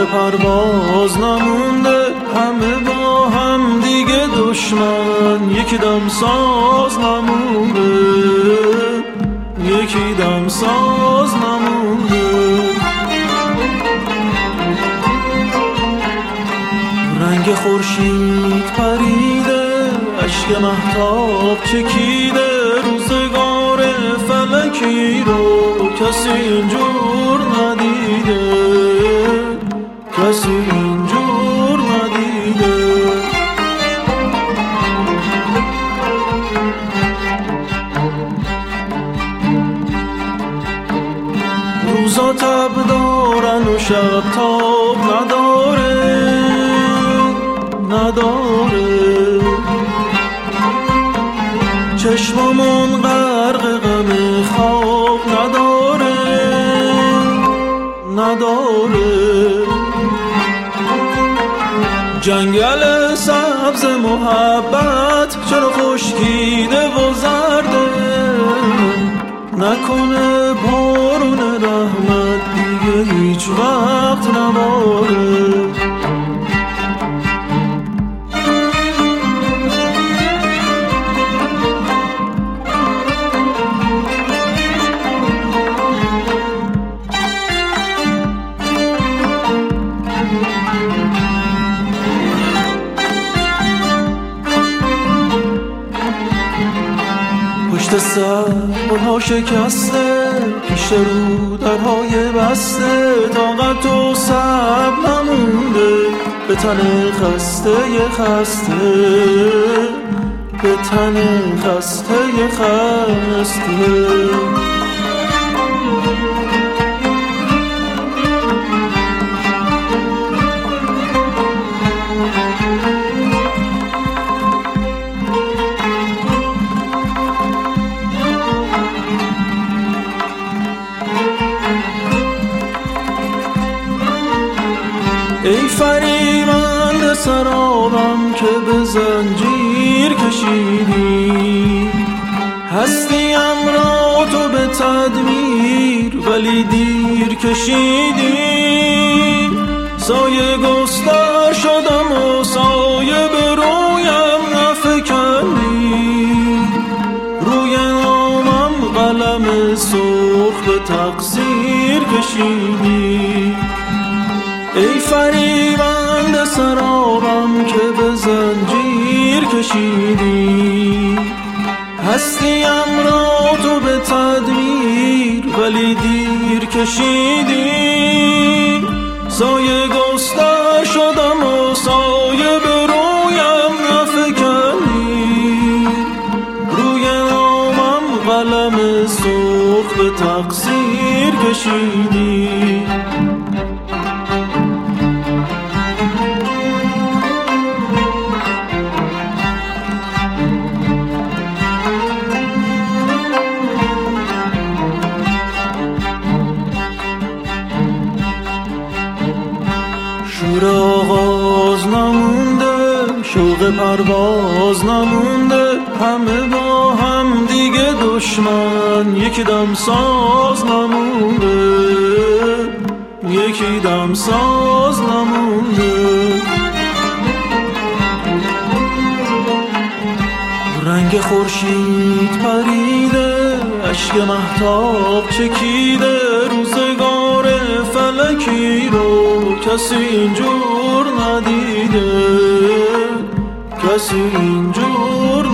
شوق پرواز نمونده، همه با هم دیگه دشمن، یکی دمساز نمونده، یکی دمساز نمونده. رنگ خورشید پریده، اشک مهتاب چکیده، روزگار فلکی رو کسی اینجور ندیده، کسی اینجور ندیده. روزا تب دارن و شب تاب نداره، نداره. چشممون غرق غم خواب نداره، نداره. جنگل سبز محبت چرا خشکیده و زرده، نکنه بارون رحمت دیگه هیچ وقت نباره. پشت سر برها شکسته، پیش رو درهای بسته، طاقت و صبر نمونده، به تن خسته خسته، به تن خسته خسته. ای فریبنده سرابم که به زنجیر کشیدی، هستیم را تو به تدمیر ولی دیر کشیدی. سایه گستر شدم و سایه به رویم نفکندی، روی نامم قلم سرخ به تقصیر کشیدی. ای فریبنده سرابم که به زنجیر کشیدی، هستیم را تو به تدمیر ولی دیر کشیدی. سایه گستر شدم و سایه به رویم نفکندی، روی نامم قلم سرخ به تقصیر کشیدی. شور آغاز نمونده، شوق پرواز نمونده، همه با هم دیگه دشمن، یکی دمساز نمونده، یکی دمساز نمونده. رنگ خورشید پریده، اشک مهتاب چکیده، روزگار فلکی رو کسی اینجور ندیده، کسی اینجور